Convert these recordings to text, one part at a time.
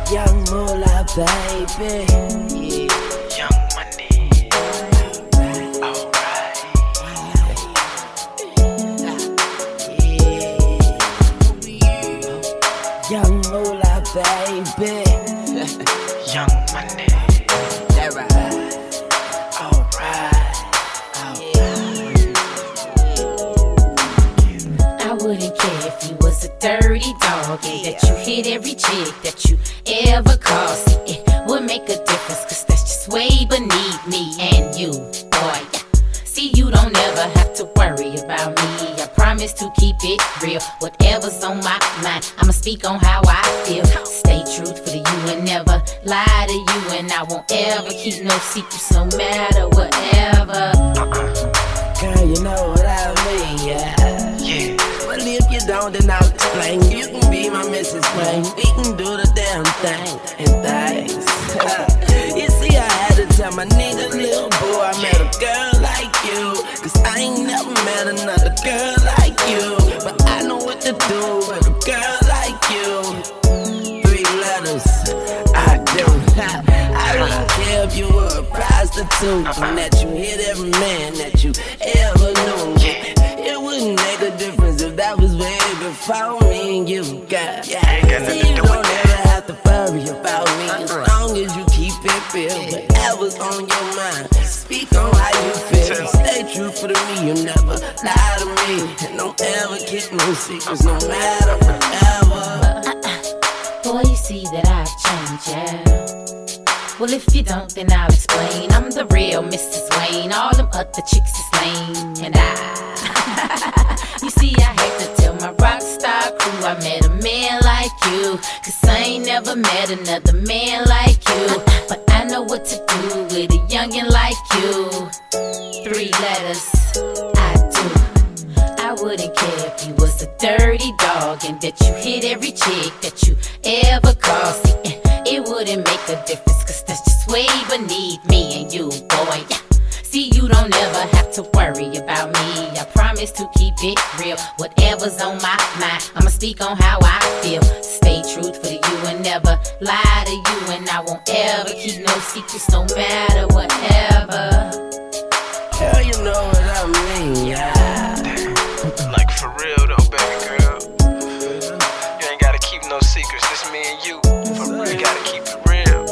Young Moolah, baby. Yeah. Young Money. Alright. Young Moolah, baby. Young Money. That right. Alright. I wouldn't care if you was a dirty dog and that you hit every chick that you ever crossed. It would make a difference, cause that's just way beneath me and you, boy. See, you don't ever have to worry about me. I promise to keep it real. Whatever's on my mind, I'ma speak on how I feel. Stay truthful to you and never lie to you. And I won't ever keep no secrets, no matter whatever. Girl, you know what I mean, yeah. Yeah. Well, if you don't, then I'll explain. You can be my Mrs. Wayne. We can do the damn thing and things. You see, I had to tell my nigga, little boy, I met a girl like you. Cause I ain't never met another girl like you. But I know what to do with a girl like you. 3 letters, I do. I don't care if you were a prostitute and that you hit every man that you ever knew. It wouldn't make a difference if that was way before me and you, girl. See, you don't ever have to worry about me as long as you keep it real. Whatever's on your mind, speak on how you feel. Stay true for me, you never lie to me. And don't ever keep no secrets, no matter whatever. Boy, you see that I've changed, yeah. Well, if you don't, then I'll explain. I'm the real Mrs. Wayne. All them other chicks is lame. And you see, I had to tell my rock star crew I met a man like you. Cause I ain't never met another man like you. But I know what to do with a youngin' like you. 3 letters, I do. I wouldn't care if you was a dirty dog and that you hit every chick that you ever crossed. It wouldn't make a difference, cause that's just way beneath me and you, boy. See, you don't ever have to worry about me. I promise to keep it real. Whatever's on my mind, I'ma speak on how I feel. Stay truthful to you and never lie to you. And I won't ever keep no secrets, no matter whatever. Girl, you know what I mean, yeah. Like for real though, baby girl. You ain't gotta keep no secrets, just me and you. For real, you gotta keep it real.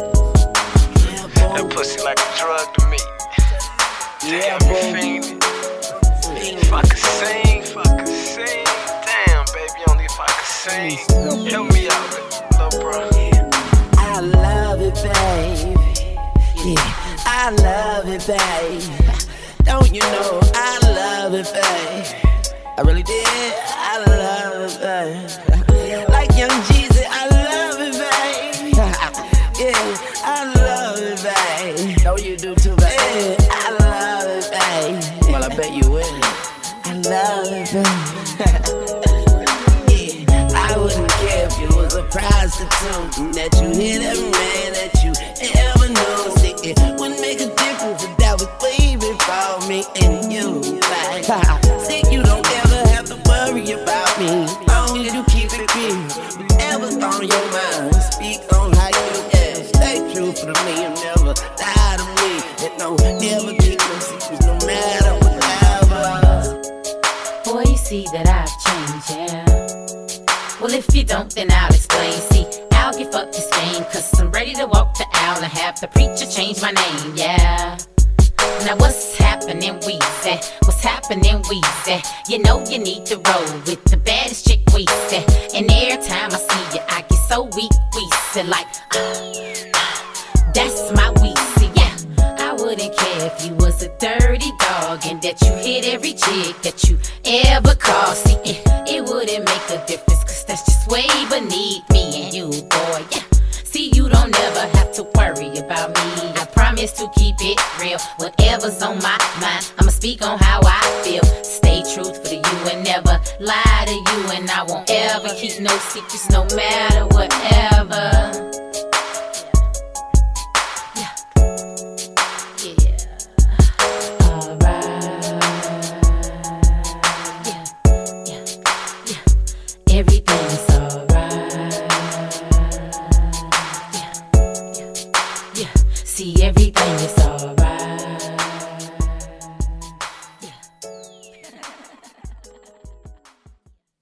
That pussy like a drug to me. Damn, you fiendin'. If I could sing, damn, baby, only if I could sing. Help me out, little bro. I love it, baby. Yeah, I love it, baby. Don't you know I love it, baby? I really did. I love it, baby. Like Young Jeezy, I love it, baby. Yeah, I love it, baby. Know you do too, baby. Yeah, I love it, baby. Well, I bet you will. I love it, baby. Yeah, I wouldn't care if you was a prostitute and that you hit every man that you ever knew. See, it wouldn't make a difference if that was way before me and you. Like, see, you don't ever have to worry about me as long as you keep it real. Whatever's on your mind, speak on how you feel. Stay true for me and never lie to me. And don't ever keep no secrets, no matter whatever. Boy, you see that I've changed, yeah. Well, if you don't, then I'll explain. See, I'll give up this game, cause I'm ready to walk the aisle and have the preacher change my name, yeah. Now what's happening, Weezy? What's happening, Weezy? You know you need to roll with the baddest chick, Weezy. And every time I see you, I get so weak, Weezy. Like, that's my Weezy, yeah. I wouldn't care if you was a dirty dog and that you hit every chick that you ever crossed. See, it wouldn't make a difference, cause that's just way beneath me and you, boy, yeah. See, you don't ever have to worry about me. I promise to keep it real. Whatever's on my mind, I'ma speak on how I feel. Stay truthful to you and never lie to you. And I won't ever keep no secrets, no matter whatever. Everything's alright. Yeah, see everything is